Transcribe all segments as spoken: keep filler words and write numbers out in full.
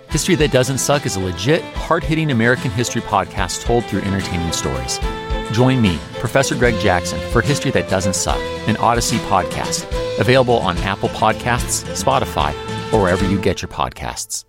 History That Doesn't Suck is a legit, hard-hitting American history podcast told through entertaining stories. Join me, Professor Greg Jackson, for History That Doesn't Suck, an Odyssey podcast, available on Apple Podcasts, Spotify, or wherever you get your podcasts.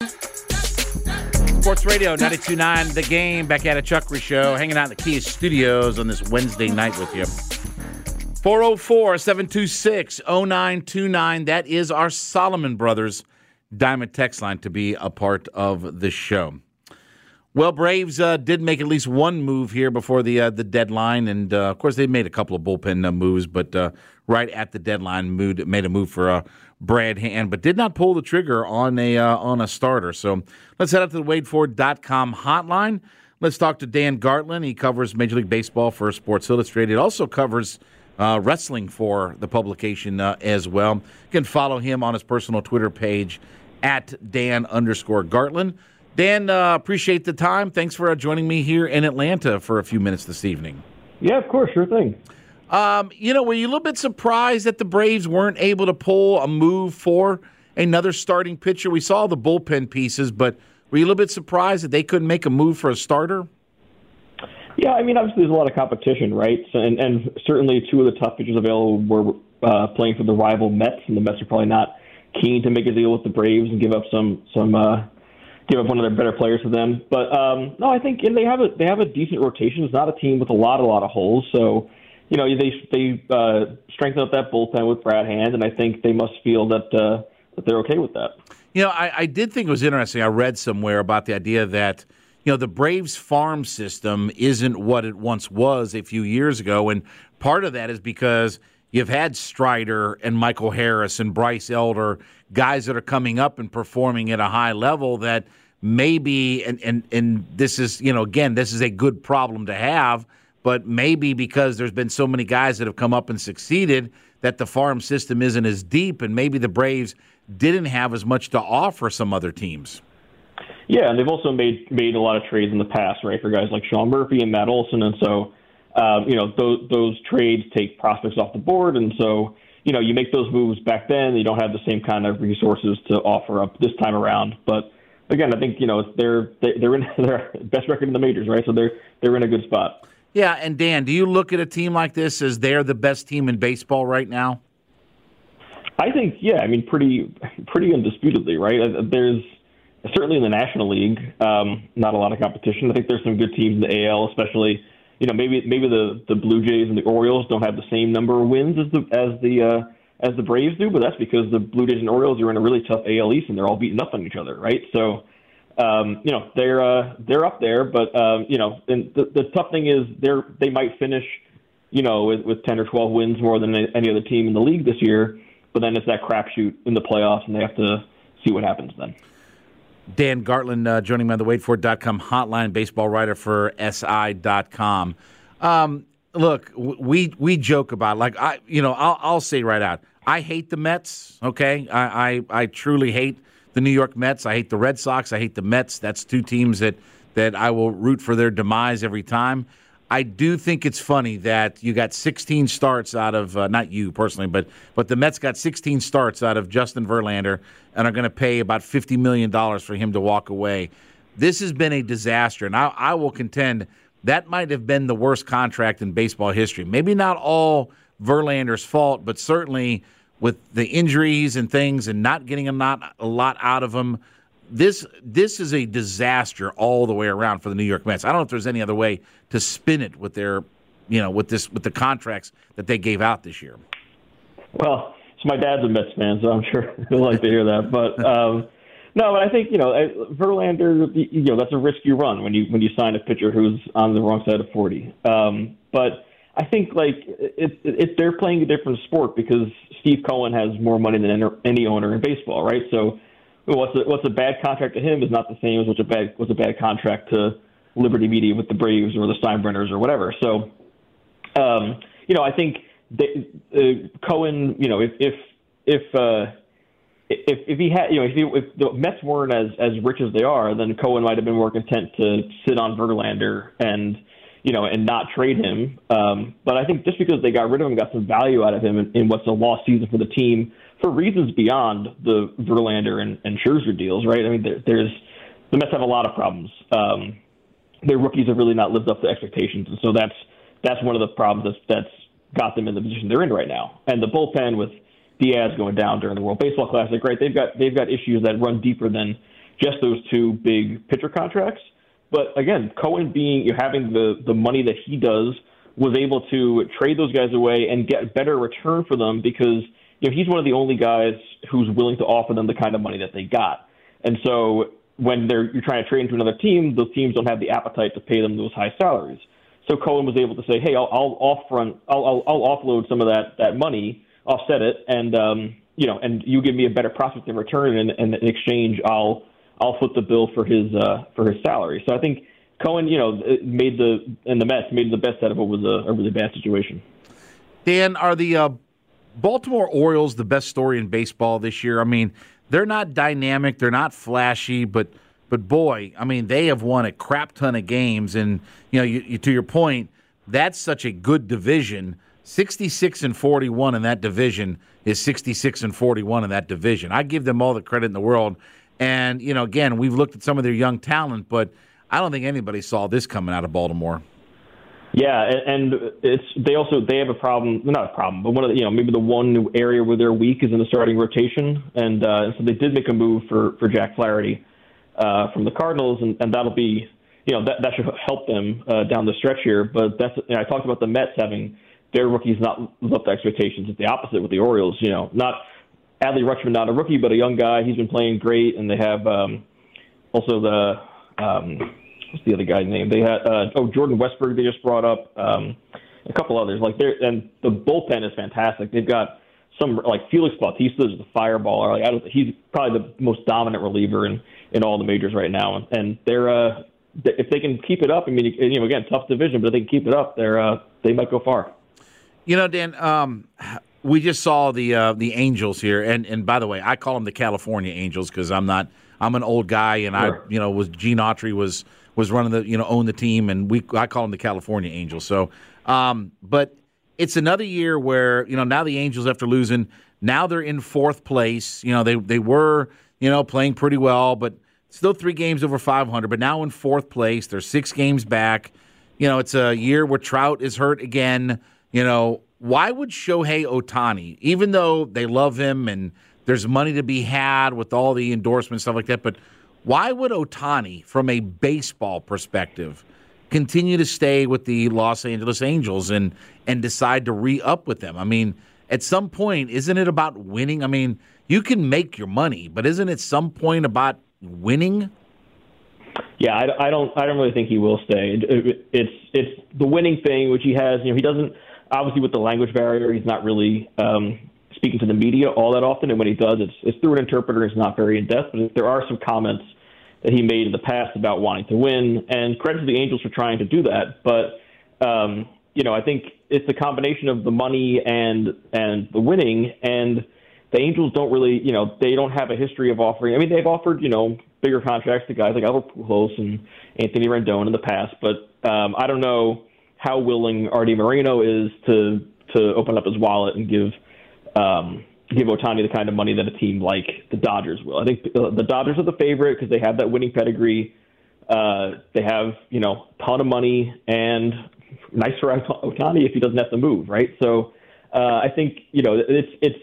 Sports Radio ninety-two point nine The Game, back at a Chuckery Show, hanging out in the Kia Studios on this Wednesday night with you. four oh four, seven two six, oh nine two nine, that is our Solomon Brothers Diamond text line to be a part of the show. Well, Braves uh, did make at least one move here before the uh, the deadline, and uh, of course they made a couple of bullpen uh, moves, but uh, right at the deadline moved, made a move for uh, Brad Hand, but did not pull the trigger on a uh, on a starter. So let's head up to the Wade Ford dot com hotline. Let's talk to Dan Gartland. He covers Major League Baseball for Sports Illustrated. Also covers uh, wrestling for the publication uh, as well. You can follow him on his personal Twitter page at Dan underscore Gartland. Dan, uh, appreciate the time. Thanks for uh, joining me here in Atlanta for a few minutes this evening. Yeah, of course, sure thing. Um, you know, were you a little bit surprised that the Braves weren't able to pull a move for another starting pitcher? We saw the bullpen pieces, but were you a little bit surprised that they couldn't make a move for a starter? Yeah, I mean, obviously there's a lot of competition, right? So, and, and certainly two of the top pitchers available were uh, playing for the rival Mets, and the Mets are probably not keen to make a deal with the Braves and give up some some uh, give up one of their better players to them. But um, no, I think and they have a they have a decent rotation. It's not a team with a lot a lot of holes, so you know they they uh, strengthen up that bullpen with Brad Hand, and I think they must feel that uh, that they're okay with that. You know, I, I did think it was interesting. I read somewhere about the idea that you know the Braves farm system isn't what it once was a few years ago, and part of that is because you've had Strider and Michael Harris and Bryce Elder, guys that are coming up and performing at a high level that maybe, and, and, and this is, you know, again, this is a good problem to have, but maybe because there's been so many guys that have come up and succeeded that the farm system isn't as deep, and maybe the Braves didn't have as much to offer some other teams. Yeah, and they've also made made a lot of trades in the past, right, for guys like Sean Murphy and Matt Olson, and so Um, you know, those, those trades take prospects off the board, and so, you know, you make those moves back then, you don't have the same kind of resources to offer up this time around. But again, I think, you know, they're they're in their best record in the majors, right? So they're they're in a good spot. Yeah, and Dan, do you look at a team like this as they're the best team in baseball right now? I think, yeah, I mean, pretty pretty indisputably, right? There's certainly in the National League, um, not a lot of competition. I think there's some good teams in the A L, especially. You know, maybe maybe the, the Blue Jays and the Orioles don't have the same number of wins as the as the uh, as the Braves do, but that's because the Blue Jays and Orioles are in a really tough A L East and they're all beating up on each other, right? So, um, you know, they're uh, they're up there, but um, you know, and the, the tough thing is they're they might finish, you know, with, with ten or twelve wins more than any other team in the league this year, but then it's that crapshoot in the playoffs, and they have to see what happens then. Dan Gartland uh, joining me on the Wade Ford dot com hotline, baseball writer for S I dot com. Um, look, we we joke about like I, you know, I'll, I'll say right out, I hate the Mets. Okay, I, I I truly hate the New York Mets. I hate the Red Sox. I hate the Mets. That's two teams that that I will root for their demise every time. I do think it's funny that you got sixteen starts out of uh, not you personally, but but the Mets got sixteen starts out of Justin Verlander and are going to pay about fifty million dollars for him to walk away. This has been a disaster, and I, I will contend that might have been the worst contract in baseball history. Maybe not all Verlander's fault, but certainly with the injuries and things and not getting a lot, a lot out of him. This this is a disaster all the way around for the New York Mets. I don't know if there's any other way to spin it with their, you know, with this with the contracts that they gave out this year. Well, so my dad's a Mets fan, so I'm sure he'll like to hear that. But um, no, but I think you know Verlander, you know, that's a risk you run when you when you sign a pitcher who's on the wrong side of forty. Um, but I think like it, it, they're playing a different sport because Steve Cohen has more money than any owner in baseball, right? So. What's a, what's a bad contract to him is not the same as what's a bad what's a bad contract to Liberty Media with the Braves or the Steinbrenners or whatever. So, um, you know, I think they, uh, Cohen, you know, if if if, uh, if if he had, you know, if, he, if the Mets weren't as as rich as they are, then Cohen might have been more content to sit on Verlander and, you know, and not trade him. Um, but I think just because they got rid of him, got some value out of him in, in what's a lost season for the team for reasons beyond the Verlander and, and Scherzer deals, right? I mean, there, there's the Mets have a lot of problems. Um, their rookies have really not lived up to expectations, and so that's that's one of the problems that's, that's got them in the position they're in right now. And the bullpen with Diaz going down during the World Baseball Classic, right? They've got they've got issues that run deeper than just those two big pitcher contracts. But again, Cohen being you know, having the the money that he does was able to trade those guys away and get better return for them because you know he's one of the only guys who's willing to offer them the kind of money that they got. And so when they're you're trying to trade into another team, those teams don't have the appetite to pay them those high salaries. So Cohen was able to say, "Hey, I'll, I'll off front, I'll, I'll, I'll offload some of that that money, offset it, and um, you know, and you give me a better prospect in return, and, and in exchange, I'll I'll foot the bill for his uh, for his salary." So I think Cohen, you know, made the and the Mets made the best out of what was a, a really bad situation. Dan, are the uh, Baltimore Orioles the best story in baseball this year? I mean, they're not dynamic, they're not flashy, but. But, boy, I mean, they have won a crap ton of games. And, you know, you, you, to your point, that's such a good division. sixty-six and forty-one in that division is sixty-six and forty-one in that division. I give them all the credit in the world. And, you know, again, we've looked at some of their young talent, but I don't think anybody saw this coming out of Baltimore. Yeah, and it's they also they have a problem, not a problem, but one of the, you know maybe the one area where they're weak is in the starting rotation. And uh, so they did make a move for, for Jack Flaherty. Uh, from the Cardinals, and, and that'll be, you know, that, that should help them uh, down the stretch here. But that's, you know, I talked about the Mets having their rookies not live up to expectations. It's the opposite with the Orioles. You know, not Adley Rutschman, not a rookie, but a young guy. He's been playing great, and they have um, also the um, what's the other guy's name? They had uh, oh Jordan Westburg. They just brought up um, a couple others. Like they and the bullpen is fantastic. They've got some like Felix Bautista is the fireballer. Like I don't, he's probably the most dominant reliever in. in all the majors right now, and they're uh, if they can keep it up. I mean, you know, again, tough division, but if they can keep it up, they're uh, they might go far. You know, Dan, um, we just saw the uh, the Angels here, and and by the way, I call them the California Angels because I'm not I'm an old guy, and sure. I you know was Gene Autry was was running the you know owned the team, and we I call them the California Angels. So, um, but it's another year where you know now the Angels after losing, now they're in fourth place. You know they they were. You know, playing pretty well, but still three games over five hundred. But now in fourth place, they're six games back. You know, it's a year where Trout is hurt again. You know, why would Shohei Ohtani, even though they love him and there's money to be had with all the endorsements, stuff like that, but why would Ohtani, from a baseball perspective, continue to stay with the Los Angeles Angels and, and decide to re-up with them? I mean, at some point, isn't it about winning? I mean, you can make your money, but isn't it some point about winning? Yeah, I, I don't. I don't really think he will stay. It, it, it's it's the winning thing, which he has. You know, he doesn't obviously with the language barrier. He's not really um, speaking to the media all that often, and when he does, it's it's through an interpreter. It's not very in depth, but there are some comments that he made in the past about wanting to win, and credit to the Angels for trying to do that. But um, you know, I think it's a combination of the money and and the winning, and the Angels don't really, you know, they don't have a history of offering. I mean, they've offered, you know, bigger contracts to guys like Albert Pujols and Anthony Rendon in the past, but um, I don't know how willing Artie Moreno is to to open up his wallet and give um, give Ohtani the kind of money that a team like the Dodgers will. I think uh, the Dodgers are the favorite because they have that winning pedigree. Uh, they have, you know, a ton of money, and nice for Ohtani if he doesn't have to move, right? So uh, I think, you know, it's it's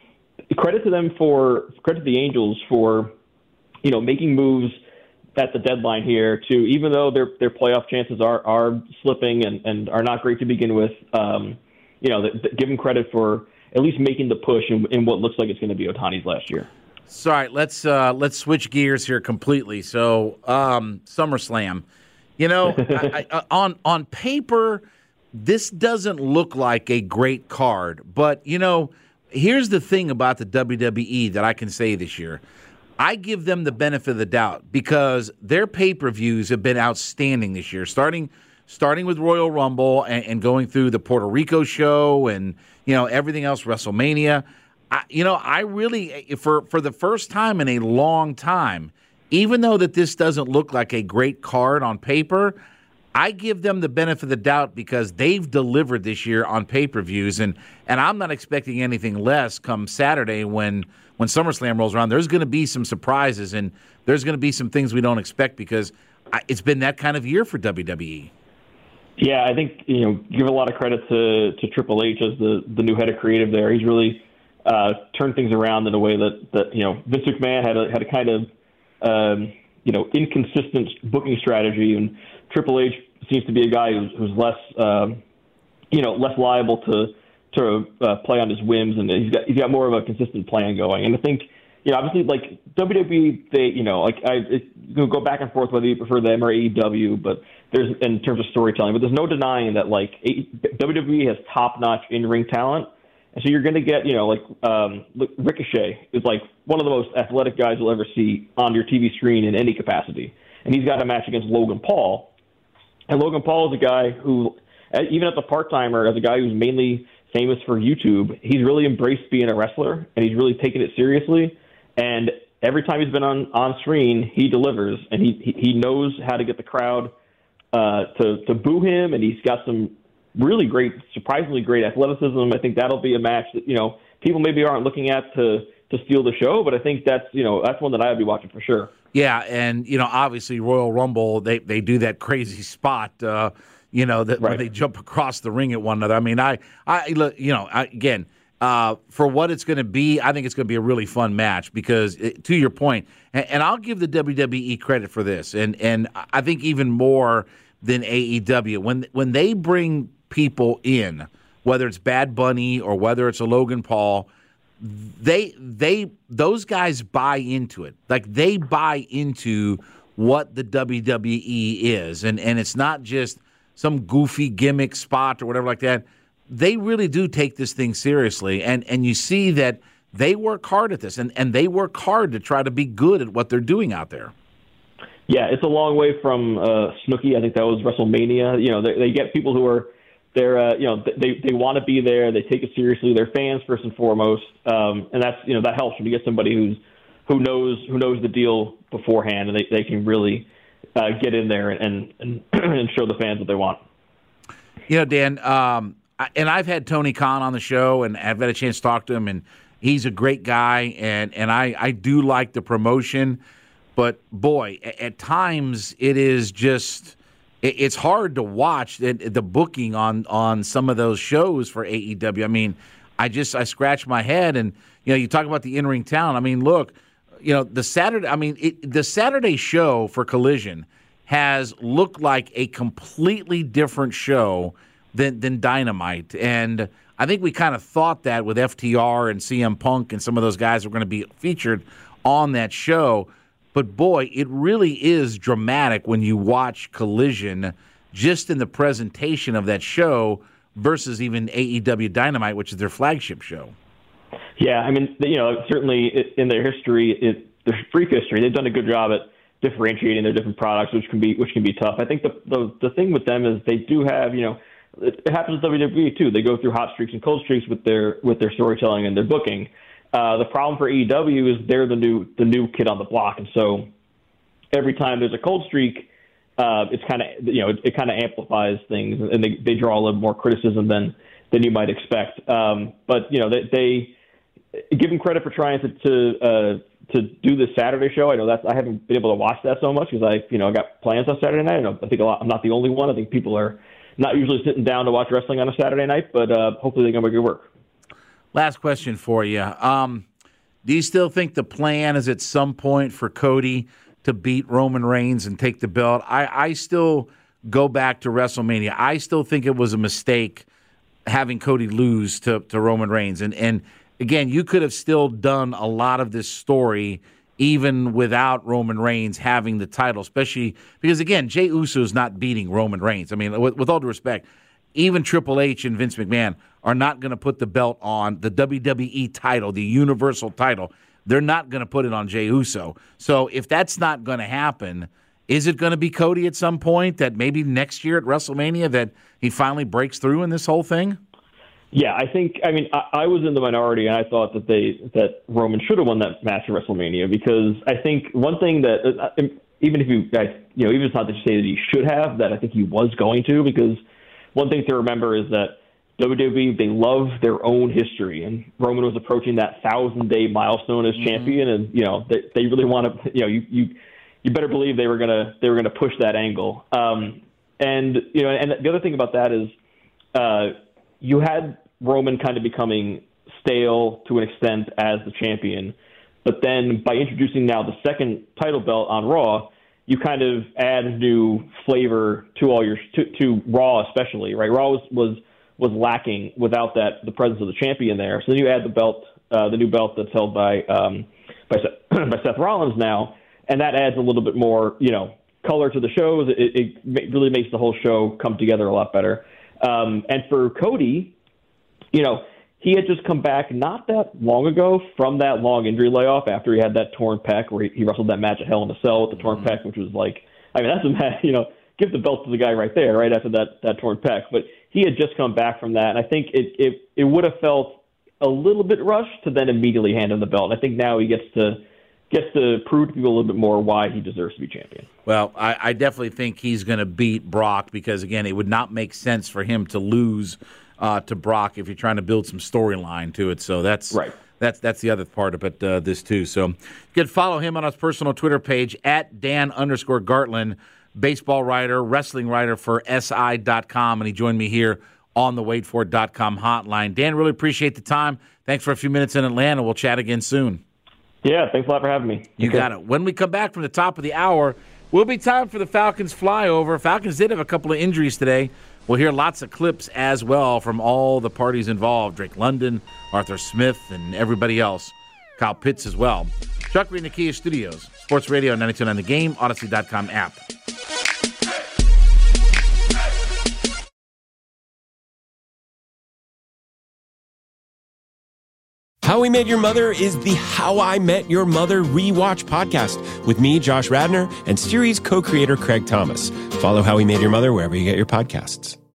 credit to them for credit to the Angels for, you know, making moves at the deadline here to, even though their their playoff chances are are slipping and, and are not great to begin with, um, you know, th- th- give them credit for at least making the push in, in what looks like it's going to be Ohtani's last year. So, all right, let's uh, let's switch gears here completely. So, um, SummerSlam, you know, I, I, on on paper, this doesn't look like a great card, but you know, here's the thing about the W W E that I can say this year. I give them the benefit of the doubt because their pay-per-views have been outstanding this year, starting starting with Royal Rumble and, and going through the Puerto Rico show and, you know, everything else, WrestleMania. I, you know, I really, for, for the first time in a long time, even though that this doesn't look like a great card on paper, I give them the benefit of the doubt because they've delivered this year on pay-per-views, and, and I'm not expecting anything less come Saturday when when SummerSlam rolls around. There's going to be some surprises, and there's going to be some things we don't expect because I, it's been that kind of year for W W E. Yeah, I think, you know, give a lot of credit to, to Triple H as the, the new head of creative there. He's really uh, turned things around in a way that, that you know, Vince McMahon had a, had a kind of, um, you know, inconsistent booking strategy, and Triple H seems to be a guy who's, who's less, um, you know, less liable to to uh, play on his whims, and he's got he's got more of a consistent plan going. And I think, you know, obviously, like W W E, they, you know, like I it, you go back and forth whether you prefer them or A E W, but there's in terms of storytelling, but there's no denying that like W W E has top-notch in-ring talent, and so you're going to get, you know, like um, Ricochet is like one of the most athletic guys you'll ever see on your T V screen in any capacity, and he's got a match against Logan Paul. And Logan Paul is a guy who, even as a part-timer, as a guy who's mainly famous for YouTube, he's really embraced being a wrestler, and he's really taken it seriously. And every time he's been on, on screen, he delivers, and he, he, he knows how to get the crowd uh, to, to boo him, and he's got some really great, surprisingly great athleticism. I think that'll be a match that, you know, people maybe aren't looking at to to steal the show, but I think that's, you know, that's one that I would be watching for sure. Yeah, and, you know, obviously Royal Rumble, they, they do that crazy spot, uh, you know, that right. where they jump across the ring at one another. I mean, I, I look, you know, I, again, uh, for what it's going to be, I think it's going to be a really fun match because, it, to your point, and, and I'll give the W W E credit for this, and and I think even more than A E W, when when they bring people in, whether it's Bad Bunny or whether it's a Logan Paul, they they those guys buy into it. Like they buy into what the W W E is, and and it's not just some goofy gimmick spot or whatever like that. They really do take this thing seriously, and and you see that they work hard at this, and and they work hard to try to be good at what they're doing out there. Yeah, it's a long way from uh, Snooki. I think that was WrestleMania. You know, they, they get people who are. They're, uh, you know, they they want to be there. They take it seriously. They're fans first and foremost, um, and that's, you know, that helps when you get somebody who's who knows who knows the deal beforehand, and they, they can really uh, get in there and, and and show the fans what they want. You know, Dan, um, I, and I've had Tony Khan on the show, and I've had a chance to talk to him, and he's a great guy, and and I I do like the promotion, but boy, at, at times it is just. It's hard to watch the, the booking on, on some of those shows for A E W. I mean, I just I scratch my head, and you know, you talk about the in-ring talent. I mean, look, you know, the Saturday. I mean, it, the Saturday show for Collision has looked like a completely different show than than Dynamite, and I think we kind of thought that with F T R and C M Punk and some of those guys were going to be featured on that show. But, boy, it really is dramatic when you watch Collision just in the presentation of that show versus even A E W Dynamite, which is their flagship show. Yeah, I mean, you know, certainly in their history, it, their brief history, they've done a good job at differentiating their different products, which can be which can be tough. I think the the, the thing with them is they do have, you know, it, it happens with W W E too. They go through hot streaks and cold streaks with their with their storytelling and their booking. Uh, the problem for A E W is they're the new the new kid on the block, and so every time there's a cold streak, uh, it's kind of you know it, it kind of amplifies things, and they, they draw a little more criticism than than you might expect. Um, but you know they, they give them credit for trying to to, uh, to do this Saturday show. I know that's I haven't been able to watch that so much because I you know got plans on Saturday night. I, know, I think a lot, I'm not the only one. I think people are not usually sitting down to watch wrestling on a Saturday night, but uh, hopefully they're going to make it work. Last question for you. Um, do you still think the plan is at some point for Cody to beat Roman Reigns and take the belt? I, I still go back to WrestleMania. I still think it was a mistake having Cody lose to, to Roman Reigns. And, and, again, you could have still done a lot of this story even without Roman Reigns having the title, especially because, again, Jey Uso is not beating Roman Reigns. I mean, with, with all due respect, even Triple H and Vince McMahon are not going to put the belt on the W W E title, the Universal title. They're not going to put it on Jey Uso. So if that's not going to happen, is it going to be Cody at some point that maybe next year at WrestleMania that he finally breaks through in this whole thing? Yeah, I think, I mean, I, I was in the minority, and I thought that they that Roman should have won that match at WrestleMania because I think one thing that, even if you guys, you know, even if it's not that you say that he should have, that I think he was going to, because one thing to remember is that W W E, they love their own history, and Roman was approaching that thousand-day milestone as mm-hmm. champion, and you know they, they really want to, you know, you you you better believe they were gonna they were gonna push that angle. Um, and you know, and the other thing about that is, uh, you had Roman kind of becoming stale to an extent as the champion, but then by introducing now the second title belt on Raw, you kind of add new flavor to all your to, to Raw, especially, right? Raw was, was was lacking without that the presence of the champion there. So then you add the belt, uh, the new belt that's held by um, by, Seth, by Seth Rollins now, and that adds a little bit more, you know, color to the shows. It, it really makes the whole show come together a lot better. Um, and for Cody, you know, he had just come back not that long ago from that long injury layoff after he had that torn pec, where he, he wrestled that match at Hell in a Cell with the torn mm-hmm. pec, which was like, I mean, that's a match, you know, give the belt to the guy right there, right after that, that torn pec. But he had just come back from that, and I think it, it, it would have felt a little bit rushed to then immediately hand him the belt. I think now he gets to gets to prove to people a little bit more why he deserves to be champion. Well, I, I definitely think he's going to beat Brock because, again, it would not make sense for him to lose uh, to Brock if you're trying to build some storyline to it. So that's right. That's that's the other part of it, uh, this too. So you can follow him on his personal Twitter page, at Dan underscore Gartland, baseball writer, wrestling writer for S I dot com, and he joined me here on the wait for it dot com hotline. Dan, really appreciate the time. Thanks for a few minutes in Atlanta. We'll chat again soon. Yeah, thanks a lot for having me. You okay. got it. When we come back from the top of the hour, will be time for the Falcons flyover. Falcons did have a couple of injuries today. We'll hear lots of clips as well from all the parties involved, Drake London, Arthur Smith, and everybody else. Kyle Pitts as well. Chuck Reed, Nakia Studios, Sports Radio ninety-two point nine The Game, Odyssey dot com app. How We Met Your Mother is the How I Met Your Mother rewatch podcast with me, Josh Radnor, and series co-creator Craig Thomas. Follow How We Met Your Mother wherever you get your podcasts.